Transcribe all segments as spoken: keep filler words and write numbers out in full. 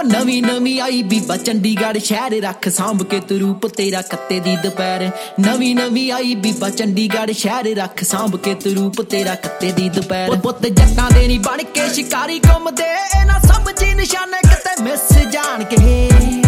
ਹੋ ਨਵੀਂ ਨਵੀਂ ਆਈ ਬੀਬਾ ਚੰਡੀਗੜ੍ਹ ਸ਼ਹਿਰ ਰੱਖ ਸਾਂਭ ਕੇ ਤੂੰ ਰੂਪ ਤੇਰਾ ਕੱਤੇ ਦੀ ਦੁਪਹਿਰ ਨਵੀਂ ਨਵੀਂ ਆਈ ਬੀਬਾ ਚੰਡੀਗੜ੍ਹ ਸ਼ਹਿਰ ਰੱਖ ਸਾਂਭ ਕੇ ਤੂੰ ਰੂਪ ਤੇਰਾ ਕੱਤੇ ਦੀ ਦੁਪਹਿਰ ਪੁੱਤ ਜੱਟਾਂ ਦੇ ਨਹੀਂ ਬਣ ਕੇ ਸ਼ਿਕਾਰੀ ਘੁੰਮਦੇ ਇਹਨਾਂ ਸਭ ਜੀ ਨਿਸ਼ਾਨੇ ਕਿਤੇ ਮਿਸ ਜਾਣ ਕੇ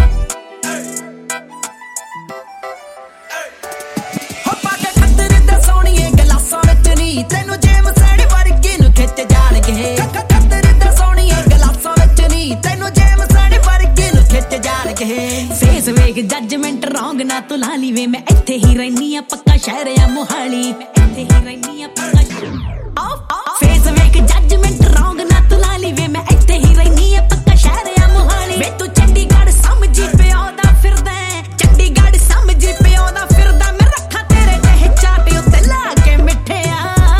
ਤੈਨੂੰ ਜੇਮ ਸੈਣੀ ਵਰਗੀ ਨੂੰ ਖਿੱਚ ਜਾਣਗੇ ਖੱਤਰ ਦਾ ਸੋਹਣੀਏ ਗਲਾਸਾਂ ਵਿੱਚ ਨਹੀਂ ਤੈਨੂੰ ਜੇਮ ਸੈਣੀ ਵਰਗੀ ਨੂੰ ਖਿੱਚ ਜਾਣਗੇ ਫੇਸ ਵੇਖ ਜੱਜਮੈਂਟ ਰੌਂਗ ਨਾ ਤੂੰ ਲਾ ਲਈ ਵੇ ਮੈਂ ਇੱਥੇ ਹੀ ਰਹਿਨੀ ਆ ਪੱਕਾ ਸ਼ਹਿਰ ਆ ਮੋਹਾਲੀ ਇੱਥੇ ਹੀ ਰਹਿਨੀ ਆ ਪੱਕਾ ਫੇਸ ਵੇਖ ਜੱਜਮੈਂਟ ਰੌਂਗ ਨਾ ਤੂੰ ਲਾ ਲਈ ਵੇ ਮੈਂ ਇੱਥੇ ਹੀ ਰਹਿਨੀ ਆ ਪੱਕਾ ਸ਼ਹਿਰ ਆ ਮੋਹਾਲੀ ਵੇ ਤੂੰ ਚੰਡੀਗੜ੍ਹ ਸਮਝੀ ਪਿਓ ਦਾ ਫਿਰਦਾ ਚੰਡੀਗੜ੍ਹ ਸਮਝੀ ਪਿਓ ਦਾ ਫਿਰਦਾ ਮੈਂ ਰੱਖਾਂ ਤੇਰੇ ਜਿਹੇ ਚਾਟੇ ਉੱਤੇ ਲਾ ਕੇ ਮਿੱਠਿਆ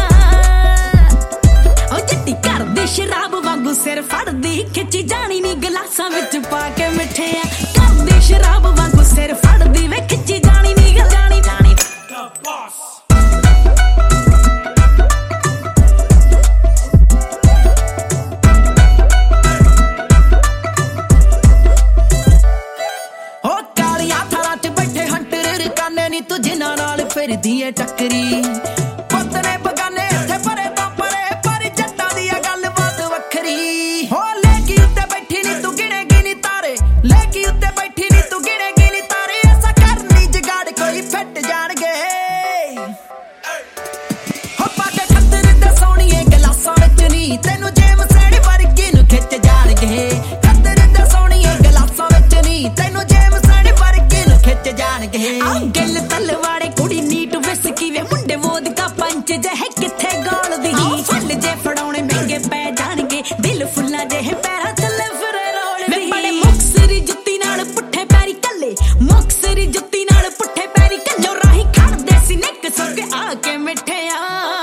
ਸ਼ਰਾਬ ਵਾਂਗੂ ਸਿਰ ਫੜਦੀ ਖਿੱਚੀ ਜਾਣੀ ਨੀ ਗਲਾਸਾਂ ਵਿੱਚ ਪਾ ਕੇ ਮਿੱਠਿਆ ਕਰਦੀ ਸ਼ਰਾਬ ਵਾਂਗੂ ਸਿਰ ਫੜਦੀ ਵੇ ਖਿੱਚੀ ਜਾਣੀ ਨੀ ਜਾਣੀ ਜਾਣੀ ਹੋ ਕਾਲੀਆਂ ਥਾਰਾਂ 'ਚ ਬੈਠੇ ਹੰਟਰ ਰਕਾਨੇ ਨੀ ਤੂੰ ਜਿਨ੍ਹਾਂ ਨਾਲ ਫਿਰਦੀ ਏ ਟੱਕਰੀ ਪੁੱਤ ਨੇ ਬਗਾਨੇ ਇੱਥੇ ਪਰੇ ਤੋਂ ਪਰੇ ਪਰ ਜੱਟਾਂ ਦੀ ਆ ਗੱਲ ਹੋ ਲੈ ਕੇ ਉੱਤੇ ਬੈਠੀ ਨੀ ਤੂੰ ਗਿਣੇਗੀ ਨੀ ਤਾਰੇ ਲੈ ਕੇ ਉੱਤੇ ਬੈਠੀ ਨੀ ਤੂੰ ਗਿਣੇਗੀ ਨੀ ਤਾਰੇ ਐਸਾ ਕਰਨੀ ਜਗਾੜ ਕੋਈ ਫਿੱਟ ਜਾਣਗੇ ਹੋ ਪਾ ਕੇ ਖੱਤਰ ਦੇ ਸੋਹਣੀਏ ਗਲਾਸਾਂ ਵਿੱਚ ਨੀ ਤੈਨੂੰ ਜੇਮ ਸੈਣੀ ਵਰਗੀ ਨੂੰ ਖਿੱਚ ਜਾਣਗੇ ਖੱਤਰ ਦੇ ਸੋਹਣੀਏ ਗਲਾਸਾਂ ਵਿੱਚ ਨੀ ਤੈਨੂੰ ਜੇਮ ਸੈਣੀ ਵਰਗੀ ਨੂੰ ਖਿੱਚ ਜਾਣਗੇ ਆ ਗਿੱਲ ਤਲਵਾੜੇ ਕੁੜੀ ਨੀਟ ਵਿਸਕੀ ਵੇ ਮੁੰਡੇ ਵੋਦਕਾ ਪੰਚ ਜਿਹੇ ਕਿੱਥੇ ਗਾਲਦੀ ਫੁੱਲ ਜੇ ਫੜਾਉਣੇ ਮਹਿੰਗੇ ਪੈ ਜਾਣਗੇ ਦਿਲ ਫੁੱਲਾਂ ਜਿਹੇ ਪੈਰਾਂ ਥੱਲੇ ਫਿਰੇ ਰੋਲਦੀ ਵੇ ਬੜੇ ਮੁਕਸਰੀ ਜੁੱਤੀ ਨਾਲ ਪੁੱਠੇ ਪੈਰੀ ਕੱਲੇ ਮੁਕਸਰੀ ਜੁੱਤੀ ਨਾਲ ਪੁੱਠੇ ਪੈਰੀ ਕੱਲੇ ਰਾਹੀਂ ਖੜਦੇ ਸੀ ਨਿੱਕ ਸੁੱਕ ਆ ਕੇ ਮਿੱਠਿਆ